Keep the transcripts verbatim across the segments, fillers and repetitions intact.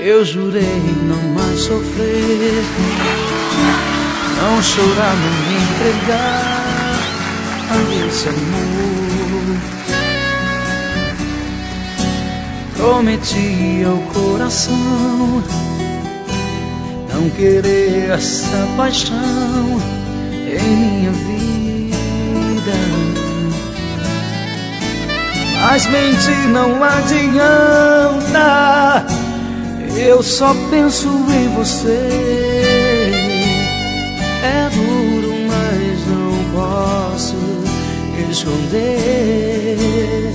Eu jurei não mais sofrer, não chorar, não me entregar a esse amor. Prometi ao coração não querer essa paixão em minha vida, mas mentir não adianta. Eu só penso em você. É duro, mas não posso esconder.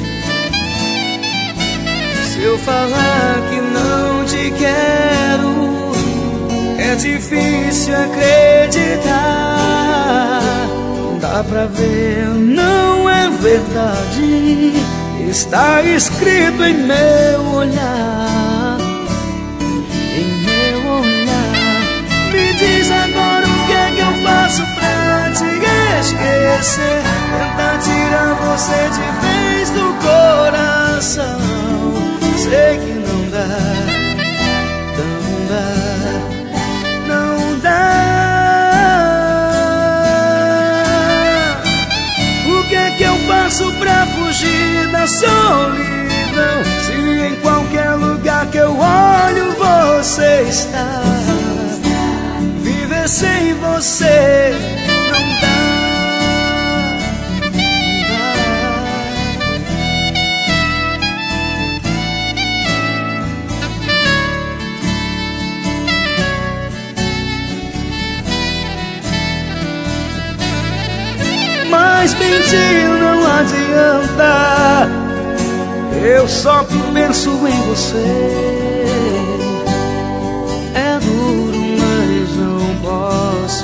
Se eu falar que não te quero, é difícil acreditar. Dá pra ver, não é verdade. Está escrito em meu olhar, em meu olhar. Me diz agora o que é que eu faço pra te esquecer, tentar tirar você de vez do coração. Sei que não dá, não dá, não dá. O que é que eu faço pra fugir da solidão, se em qualquer lugar que eu olho você está? Viver sem você não dá, não dá. Mas mentir não adianta. Eu só penso em você. É duro, mas não posso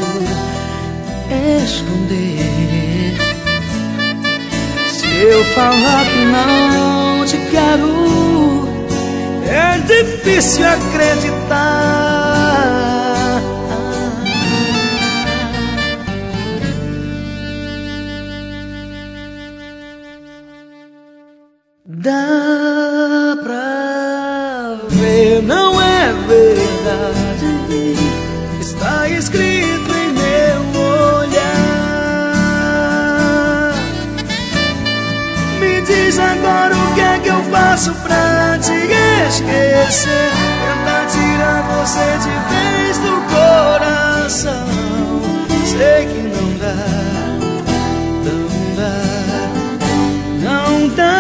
esconder. Se eu falar que não te quero, é difícil acreditar. Dá pra ver, não é verdade. Está escrito em meu olhar. Me diz agora o que é que eu faço pra te esquecer, tentar tirar você de vez do coração. Sei que não dá, não dá, não dá.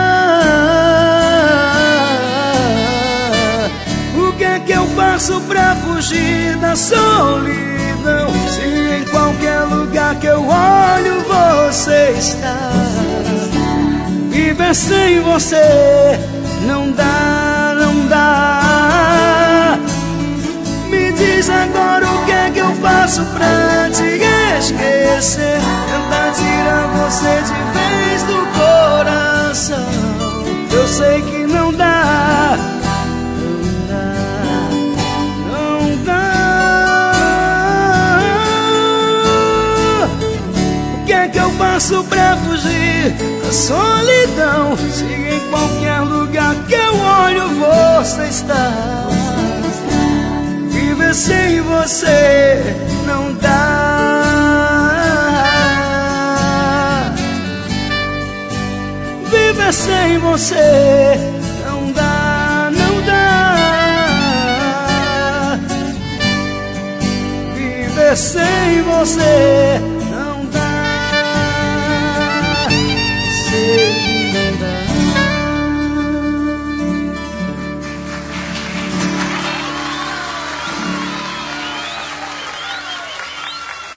Faço pra fugir da solidão, se em qualquer lugar que eu olho você está? Viver sem você não dá, não dá. Me diz agora o que é que eu faço pra te esquecer, tentar tirar você de vez do coração. Eu sei que não dá, faço pra fugir da solidão, se em qualquer lugar que eu olho você está? Viver sem você não dá. Viver sem você não dá, não dá. Viver sem você